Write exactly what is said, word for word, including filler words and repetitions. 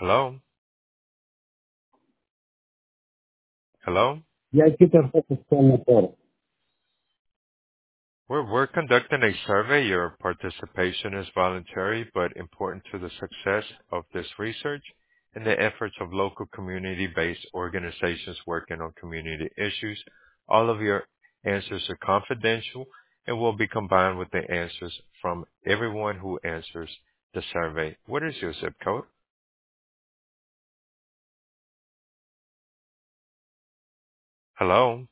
Hello? Hello? Ya aquí tampoco está mejor. We're, we're conducting a survey. Your participation is voluntary but important to the success of this research and the efforts of local community-based organizations working on community issues. All of your answers are confidential and will be combined with the answers from everyone who answers the survey. What is your zip code? Hello?